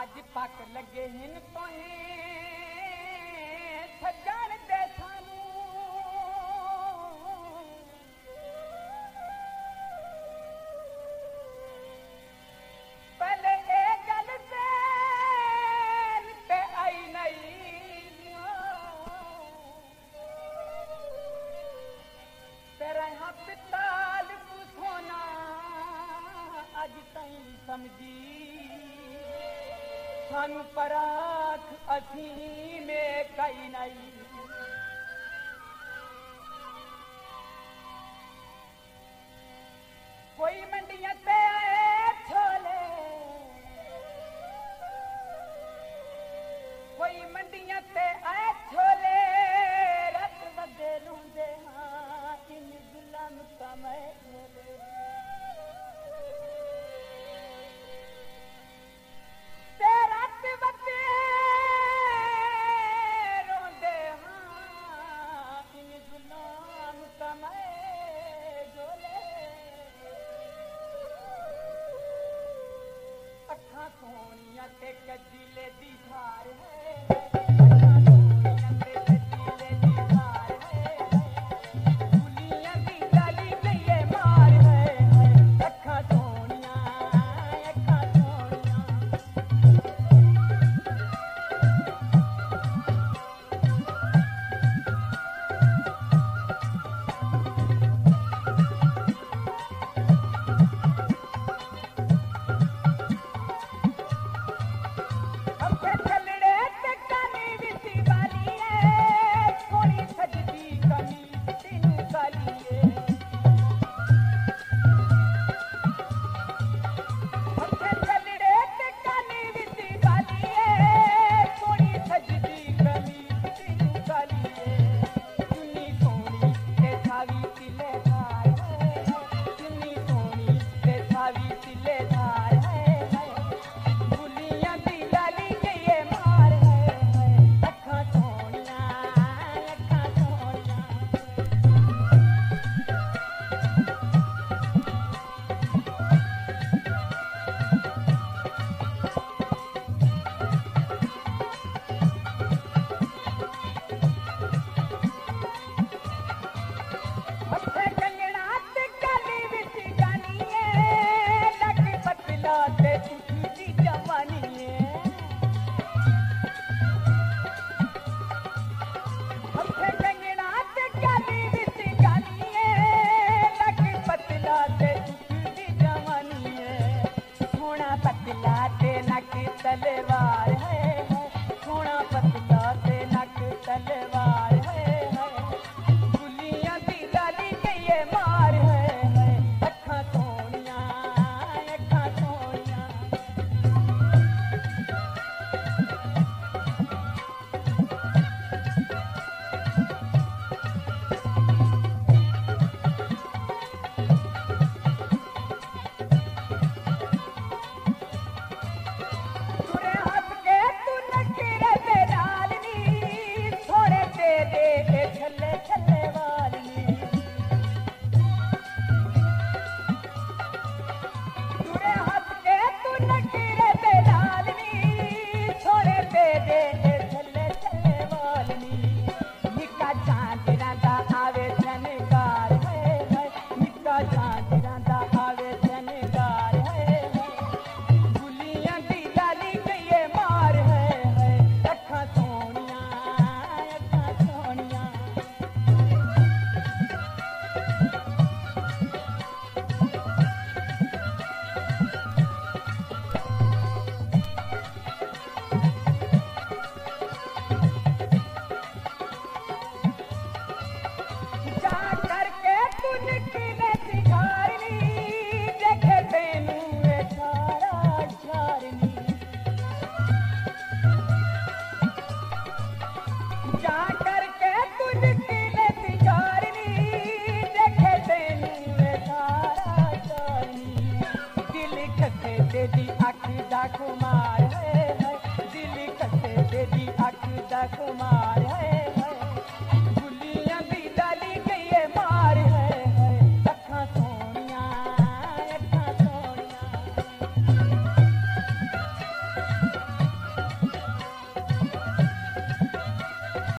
आज पक लगे हिन तोहें सजण दे सानू पहले ए गल ते आई नहीं तेरा यहाँ पिताल सोना अज ताई समझी सानू पराख असी में कई नहीं कोई मंडियां ते आए छोले कोई मंडियां ते आए छोले रत बदे लूंदे हाँ इन गुलाम कमाए सोनिया ते कजीले दी धार है सोनिया ते कजीले दी धार है गुलियां दी डाली गई मार है अखा सोनिया अखा सोनिया पतला ते नक तलवार